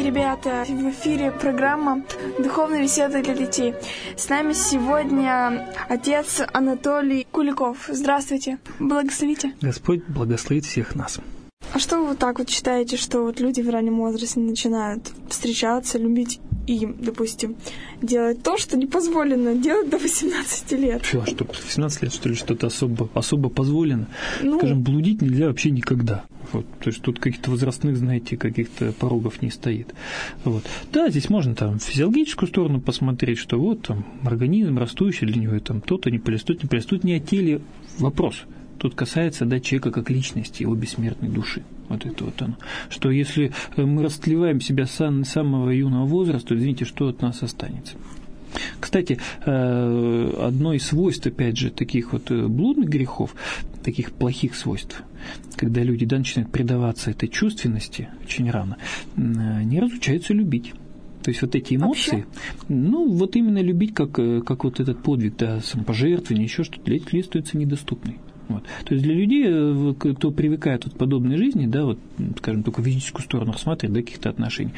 Здравствуйте, ребята! В эфире программа «Духовные беседы для детей». С нами сегодня отец Анатолий Куликов. Здравствуйте! Благословите! Господь благословит всех нас. А что вы вот так вот считаете, что вот люди в раннем возрасте начинают встречаться, любить и, допустим, делать то, что не позволено делать до 18 лет? Что, в 18 лет, что ли, что-то особо позволено? Скажем, блудить нельзя вообще никогда. Вот. То есть тут каких-то возрастных, знаете, каких-то порогов не стоит. Вот. Да, здесь можно там физиологическую сторону посмотреть, что вот там организм растущий, для него там то-то не пролистут, не о теле вопрос. Тут касается, да, человека как личности, его бессмертной души. Вот это вот оно. Что если мы растлеваем себя с самого юного возраста, то, извините, что от нас останется? Кстати, одно из свойств, опять же, таких вот блудных грехов, таких плохих свойств, когда люди, да, начинают предаваться этой чувственности очень рано, не разучаются любить. То есть вот эти эмоции, вот именно любить, как вот этот подвиг, да, самопожертвование, еще что-то, для этих людей становится недоступной. Вот. То есть для людей, кто привыкает к подобной жизни, да, вот, скажем, только физическую сторону рассматривать, да, каких-то отношений,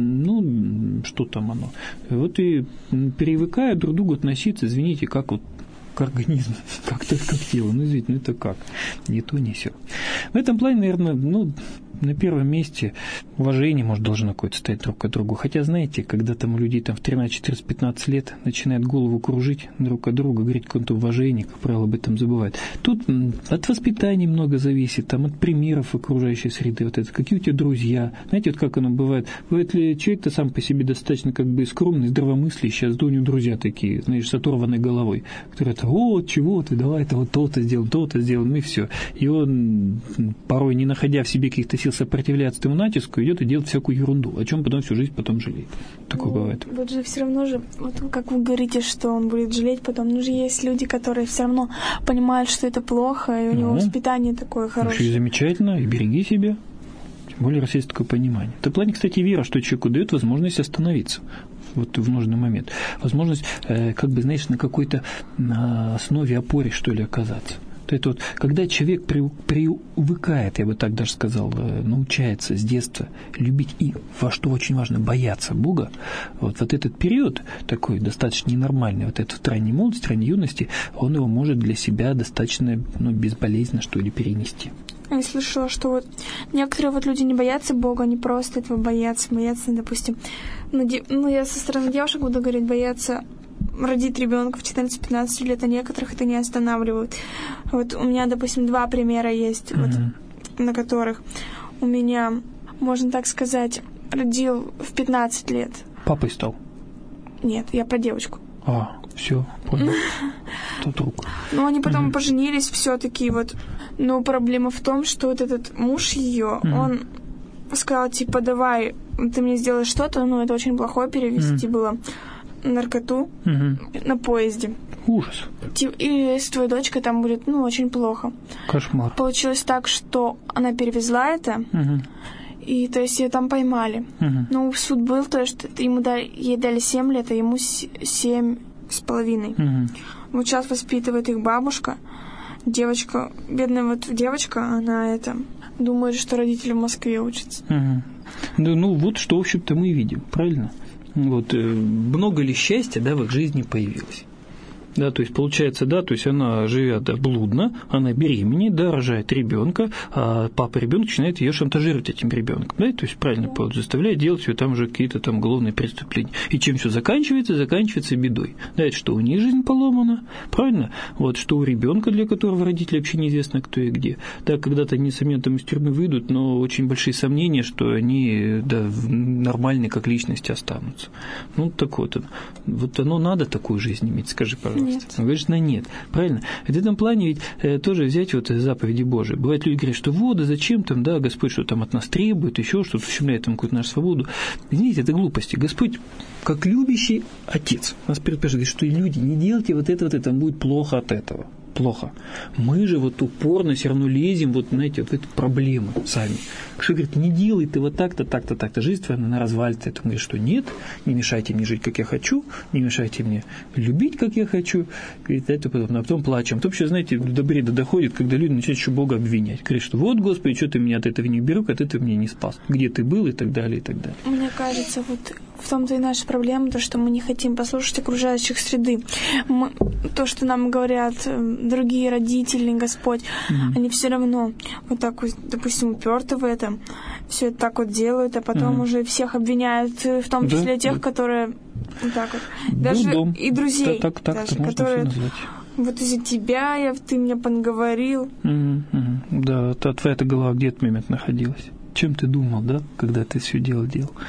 что там оно. Вот и привыкают друг к другу относиться, извините, как вот к организму, как телу. Извините, это как? Не то, не сё. В этом плане, наверное, на первом месте уважение, может, должно какое-то стоять друг к другу. Хотя, знаете, когда там у людей там в 13, 14, 15 лет начинает голову кружить друг от друга, говорить о каком-то уважении, как правило, об этом забывают. Тут от воспитания много зависит, там, от примеров окружающей среды, вот это, какие у тебя друзья. Знаете, вот как оно бывает? Бывает ли человек-то сам по себе достаточно как бы скромный, здравомыслящий, а у него друзья такие, знаешь, с оторванной головой, которые чего ты, давай это вот то-то сделаем, и все. И он, порой не находя в себе каких-то сил сопротивляться этому натиску, идет и делает всякую ерунду, о чем потом всю жизнь жалеет. Такое бывает. Вот же все равно же, вот как вы говорите, что он будет жалеть потом, же есть люди, которые все равно понимают, что это плохо, и у него воспитание такое хорошее. И замечательно, и береги себя. Тем более, раз есть такое понимание. В этом плане, кстати, вера, что человеку дает возможность остановиться вот в нужный момент. Возможность, как бы, знаешь, на какой-то основе, опоре, что ли, оказаться. Это вот, когда человек привыкает, я бы так даже сказал, научается с детства любить и, что очень важно, бояться Бога, вот этот период такой достаточно ненормальный, вот этот в ранней молодости, ранней юности, он его может для себя достаточно безболезненно, что ли, перенести. Я слышала, что вот некоторые вот люди не боятся Бога, они просто этого боятся, допустим, я со стороны девушек буду говорить, боятся родить ребенка в 14-15 лет, а некоторых это не останавливают. Вот у меня, допустим, 2 примера есть, вот, на которых у меня, можно так сказать, родил в 15 лет. Папой стал? Нет, я про девочку. Все, понял. Тот рук. Они потом поженились все-таки, вот. Но проблема в том, что вот этот муж ее, он сказал, типа, давай, ты мне сделаешь что-то, это очень плохое перевести было, наркоту на поезде. Ужас. И с твоей дочкой там будет, очень плохо. Кошмар. Получилось так, что она перевезла это, и, то есть, ее там поймали. Суд был, то есть, ей дали 7 лет, а ему 7,5. Вот сейчас воспитывает их бабушка. Девочка, бедная вот девочка, она думает, что родители в Москве учатся. Вот что, в общем-то, мы видим, правильно? Вот, много ли счастья, да, в их жизни появилось? Да, то есть получается, да, то есть она живет блудно, она беременеет, да, рожает ребенка, а папа ребенка начинает ее шантажировать этим ребенком, да, то есть правильно заставляет делать ее там же какие-то там уголовные преступления. И чем все заканчивается? Заканчивается бедой. Да, это что у них жизнь поломана, правильно? Вот что у ребенка, для которого родители вообще неизвестно кто и где. Да, когда-то они сами там из тюрьмы выйдут, но очень большие сомнения, что они нормальные как личности останутся. Так вот оно надо такую жизнь иметь, скажи, пожалуйста. Нет. Конечно, нет. Правильно? В этом плане ведь тоже взять заповеди Божии. Бывает, люди говорят, что зачем там, да, Господь что там от нас требует, еще что-то, ущемляет там какую-то нашу свободу. Извините, это глупости. Господь, как любящий отец, нас предупреждает, что люди, не делайте вот это, будет плохо от этого. плохо. Мы же вот упорно все равно лезем вот, знаете, вот в эту проблему сами. Что говорит, не делай ты вот так-то, так-то, так-то. Жизнь твоя, она развалится. Это говорит, что нет, не мешайте мне жить, как я хочу, не мешайте мне любить, как я хочу. И потом плачем. Потом еще, знаете, до бреда доходит, когда люди начинают еще Бога обвинять. Говорят, что вот, Господи, что ты меня от этого не берег, от этого меня не спас. Где ты был и так далее, и так далее. Мне кажется, вот в том-то и наша проблема, то, что мы не хотим послушать окружающих среды. То, что нам говорят другие родители, Господь, они все равно вот так вот, допустим, уперты в этом, все это так вот делают, а потом уже всех обвиняют, в том числе тех, которые вот так вот. Даже и друзей, так даже, которые вот из-за тебя ты меня понаговорил. Да, твоя-то голова где этот момент находилась? Чем ты думал, да, когда ты все делал?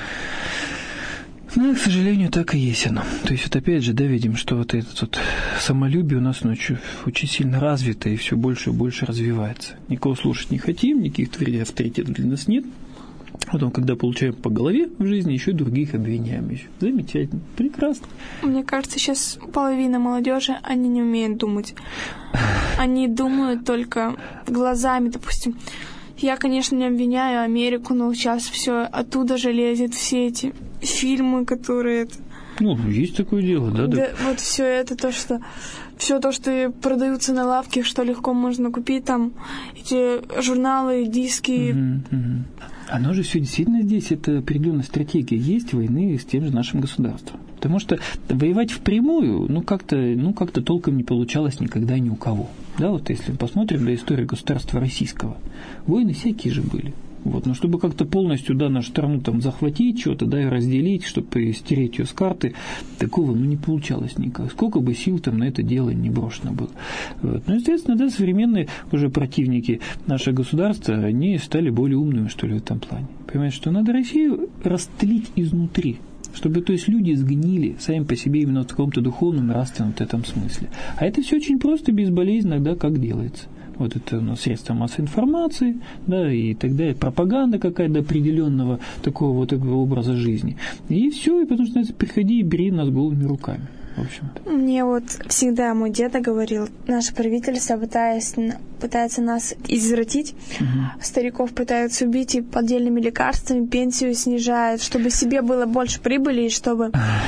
Ну, к сожалению, так и есть оно. То есть, вот опять же, да, видим, что вот это вот самолюбие у нас ночью очень сильно развито и все больше и больше развивается. Никого слушать не хотим, никаких авторитетов для нас нет. Потом, когда получаем по голове в жизни, еще и других обвиняем. Еще. Замечательно, прекрасно. Мне кажется, сейчас половина молодежи, они не умеют думать. Они думают только глазами, допустим. Я, конечно, не обвиняю Америку, но сейчас все оттуда же лезет, все эти фильмы, которые... Ну, есть такое дело, да? Да, вот все это, все то, что продаются на лавке, что легко можно купить, там эти журналы, диски. Оно же все действительно здесь, это определенная стратегия есть войны с тем же нашим государством. Потому что воевать впрямую, как-то толком не получалось никогда ни у кого. Да, вот если посмотрим на историю государства российского, войны всякие же были. Вот, но чтобы как-то полностью, да, нашу страну там захватить, что-то, да, и разделить, чтобы стереть ее с карты, такого, не получалось никак. Сколько бы сил там на это дело не брошено было. Вот. Ну, естественно, да, современные уже противники нашего государства, они стали более умными, что ли, в этом плане. Понимаете, что надо Россию растлить изнутри. Чтобы, то есть, люди сгнили сами по себе именно в каком-то духовном, нравственном вот этом смысле. А это все очень просто, безболезненно, да, как делается. Вот это у нас средства массовой информации, да, и так далее, пропаганда какая-то определенного такого вот образа жизни. И все, и потому что приходи и бери нас голыми руками. В общем-то. Мне вот всегда мой дед говорил, наше правительство пытается нас извратить, стариков пытаются убить и поддельными лекарствами пенсию снижают, чтобы себе было больше прибыли и чтобы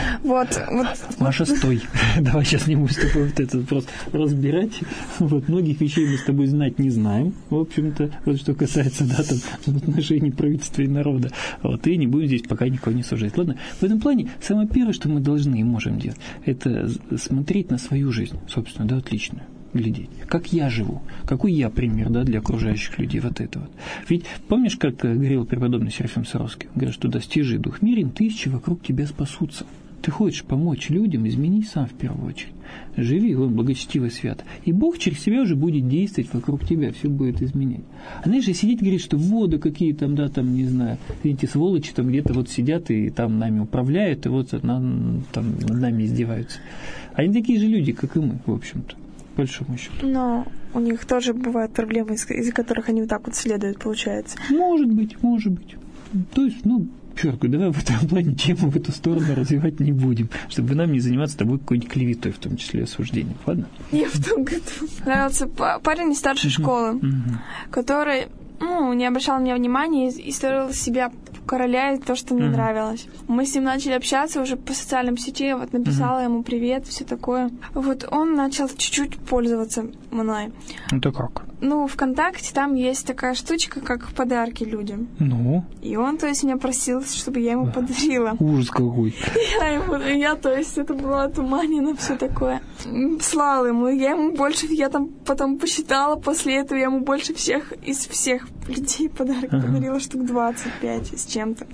Маша, стой. Давай сейчас не будем с тобой вот этот вопрос разбирать. Вот многих вещей мы с тобой знать не знаем, в общем-то, вот что касается, да, там, отношений правительства и народа. Вот, и не будем здесь пока никого не сужать. Ладно? В этом плане самое первое, что мы должны и можем делать, это смотреть на свою жизнь, собственно, да, отличную, глядеть. Как я живу, какой я пример, да, для окружающих людей, вот это вот. Ведь помнишь, как говорил преподобный Серафим Саровский? Он говорит, что достижи дух мирен, тысячи вокруг тебя спасутся. Ты хочешь помочь людям, измени сам в первую очередь. Живи, он благочестиво свят. И Бог через тебя уже будет действовать вокруг тебя, все будет изменять. А знаешь, сидеть говорит, что воды какие там, да, там, не знаю, эти сволочи там где-то вот сидят и там нами управляют, и вот там над нами издеваются. Они такие же люди, как и мы, в общем-то, по большому счету. Но у них тоже бывают проблемы, из-за которых они вот так вот следуют, получается. Может быть. То есть, черт, давай в этом плане тему в эту сторону развивать не будем, чтобы нам не заниматься тобой какой-нибудь клеветой, в том числе осуждением, ладно? Я в том году нравился парень из старшей школы, который, не обращал на меня внимания и строил себя короля и то, что мне нравилось. Мы с ним начали общаться уже по социальным сетям, я вот написала ему привет, все такое. Вот он начал чуть-чуть пользоваться мной. Это как? ВКонтакте там есть такая штучка, как подарки людям. И он, то есть, меня просил, чтобы я ему подарила. Ужас какой. То есть, это было отуманено, все такое. Слала ему, я там потом посчитала, после этого я ему больше всех из всех людей подарок подарила, штук 25 с чем-то.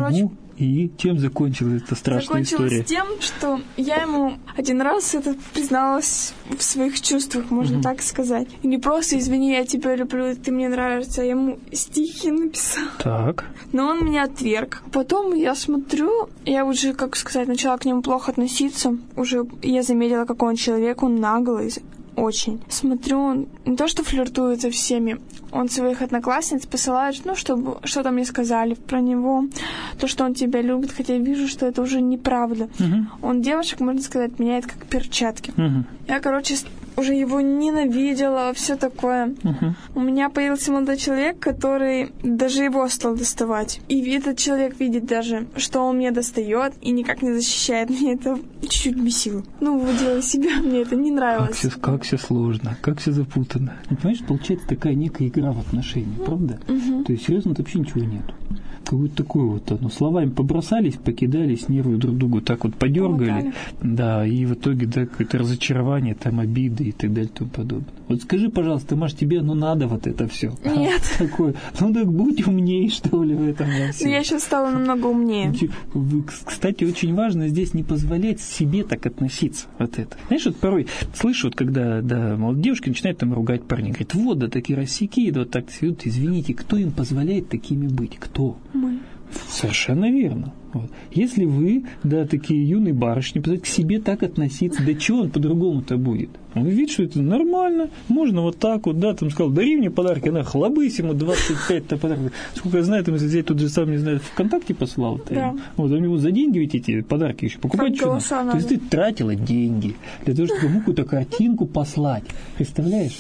И чем закончилась эта страшная история? Закончилась тем, что я ему один раз призналась в своих чувствах, можно так сказать. И не просто «извини, я тебя люблю, ты мне нравишься», я ему стихи написала. Так. Но он меня отверг. Потом я смотрю, я уже, начала к нему плохо относиться. Уже я заметила, какой он человек, он наглый. Очень. Смотрю, он не то что флиртует со всеми, он своих одноклассниц посылает, чтобы что-то мне сказали про него, то, что он тебя любит, хотя я вижу, что это уже неправда. Он девушек, можно сказать, меняет как перчатки. Я, уже его ненавидела, все такое. У меня появился молодой человек, который даже его стал доставать. И этот человек видит даже, что он меня достает и никак не защищает. Мне это чуть-чуть бесило. Выводила из себя, мне это не нравилось. Как все сложно, как все запутано. Понимаешь, получается такая некая игра в отношениях, правда? То есть, серьезно, вообще ничего нету. Какое-то такое вот, словами побросались, покидались, нервы друг другу так вот подергали, да, и в итоге, да, какое-то разочарование, там, обиды и так далее и тому подобное. Вот скажи, пожалуйста, Маш, тебе, надо вот это все? Нет. Такое, так будь умнее, что ли, в этом во всем. Я сейчас стала намного умнее. Кстати, очень важно здесь не позволять себе так относиться, вот это. Знаешь, вот порой слышу, вот когда, да, девушки начинают там ругать парней, говорят, вот, да, такие росяки, да, вот так ведут, извините, кто им позволяет такими быть? Кто? Мы. Совершенно верно. Вот. Если вы, да, такие юные барышни, к себе так относиться, да чего он по-другому-то будет? Он видит, что это нормально, можно вот так вот, да, там сказал, дари мне подарки, она хлобысь ему 25-то подарков. Сколько я знаю, там, если взять тот же самый, не знаю, ВКонтакте послал, да. Вот, у него за деньги ведь эти подарки еще покупать что надо. То есть ты тратила деньги для того, чтобы ему какую-то картинку послать. Представляешь?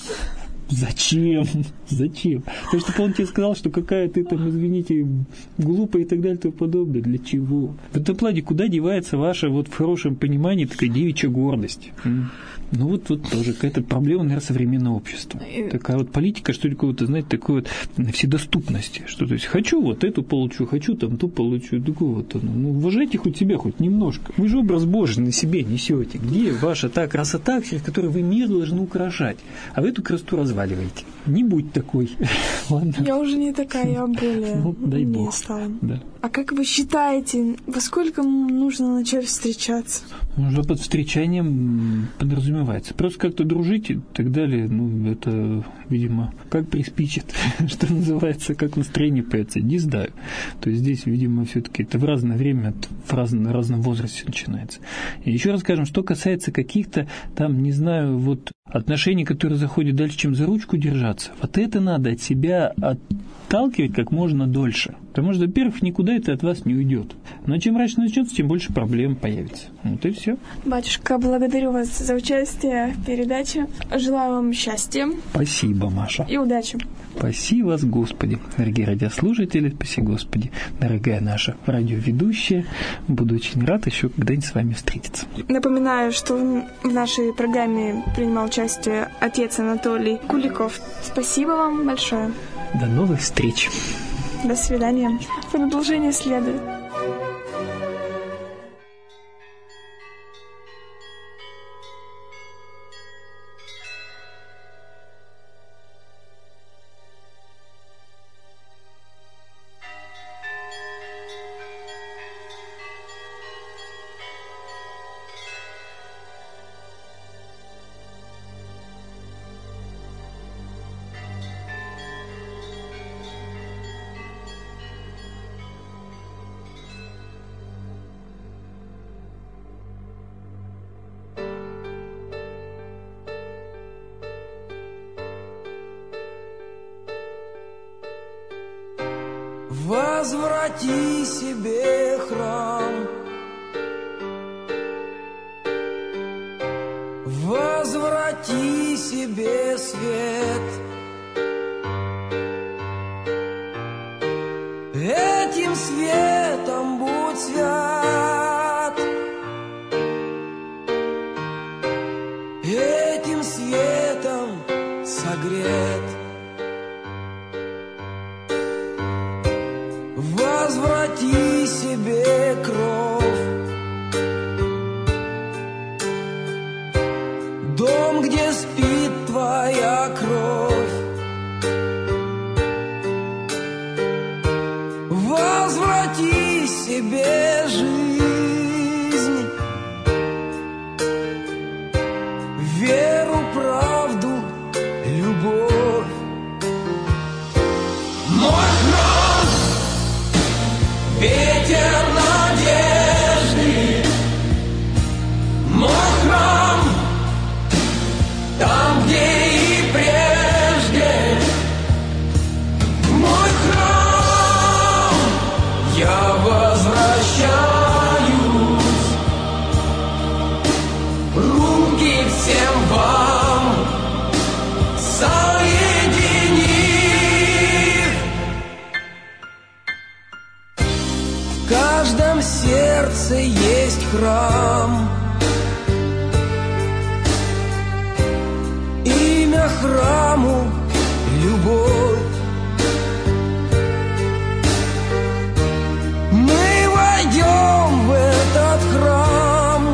Зачем? Потому что он тебе сказал, что какая ты там, извините, глупая и так далее и тому подобное. Для чего? В этом плане куда девается ваша, вот в хорошем понимании, такая девичья гордость? Вот тоже какая-то проблема, наверное, современного общества. Такая вот политика, что ли, какого-то, знаете, такой вот вседоступности. Что, то есть, хочу вот эту получу, хочу там ту получу, такую вот. Уважайте хоть себя, хоть немножко. Вы же образ Божий на себе несете. Где ваша та красота, через которую вы мир должны украшать? А вы эту красоту разваливаете. Не будь такой. Ладно. Я уже не такая, я более дай бог. Стала. Да. А как вы считаете, во сколько нужно начать встречаться? Уже под встречанием подразумевается. Просто как-то дружить и так далее, это, видимо, как приспичит, что называется, как настроение появится, не знаю. То есть здесь, видимо, все-таки это в разное время, в разном возрасте начинается. И еще раз скажем, что касается каких-то там, не знаю, вот отношений, которые заходят дальше, чем за ручку держаться, вот это надо от себя отталкивать как можно дольше. Потому что, во-первых, никуда это от вас не уйдет. Но чем раньше начнется, тем больше проблем появится. Вот и все. Батюшка, благодарю вас за участие в передаче. Желаю вам счастья. Спасибо, Маша. И удачи. Спаси вас, Господи. Дорогие радиослушатели, спаси, Господи. Дорогая наша радиоведущая, буду очень рад еще когда-нибудь с вами встретиться. Напоминаю, что в нашей программе принимал участие отец Анатолий Куликов. Спасибо вам большое. До новых встреч. До свидания. Продолжение следует. Возврати себе храм, возврати себе свет. Этим светом будь свят, этим светом согрет. Возврати себе кровь, дом, где спит твоя кровь. Возврати себе жизнь, веру, правду, любовь. Мой храм, ветер надежды, мой храм, там, где и прежде сердце есть храм. Имя храму — любовь. Мы войдем в этот храм.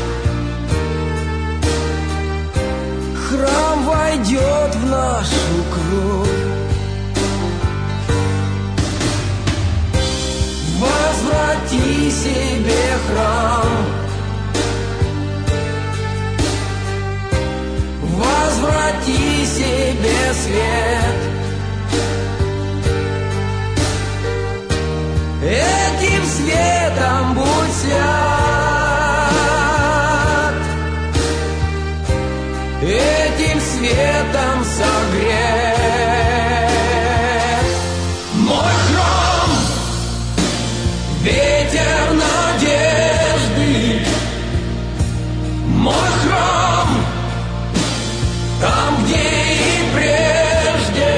Храм войдет в нашу кровь. Возврати себе храм. Возврати себе свет. Этим светом будь свят. Этим светом согрет. Мой храм, ветер надежды. Мой храм, там, где и прежде.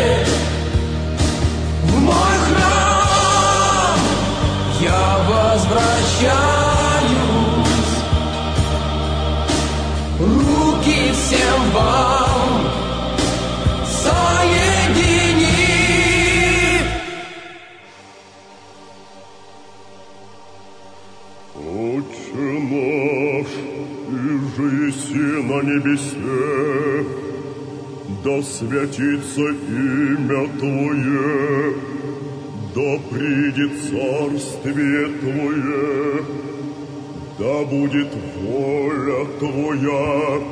В мой храм я возвращаюсь. Руки всем вам соедини. Отче наш, иже на небесе, да святится имя Твое, да придет царствие Твое, да будет воля Твоя,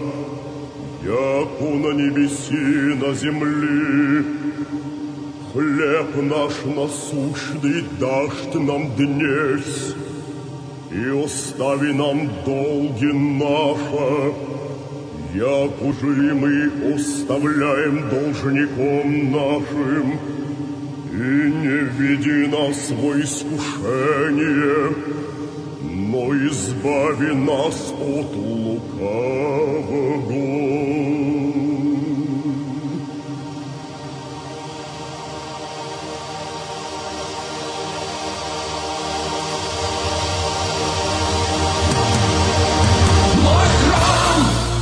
яко на небеси на земли. Хлеб наш насущный дашь Ты нам днесь, и остави нам долги наши, як уже и мы оставляем должником нашим, и не введи нас во искушение, но избави нас от лукавого.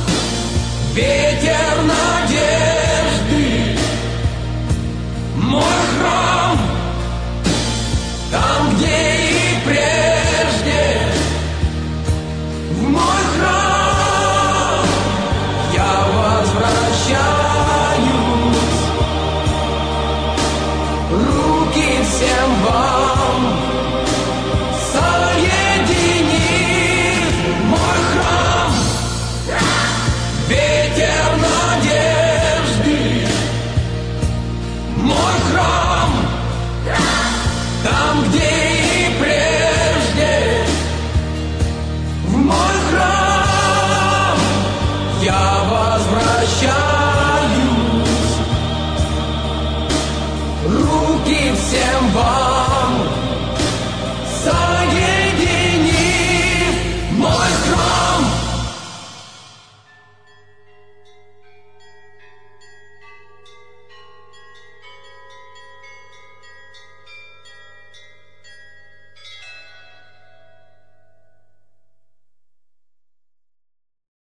Ветер надежды, мой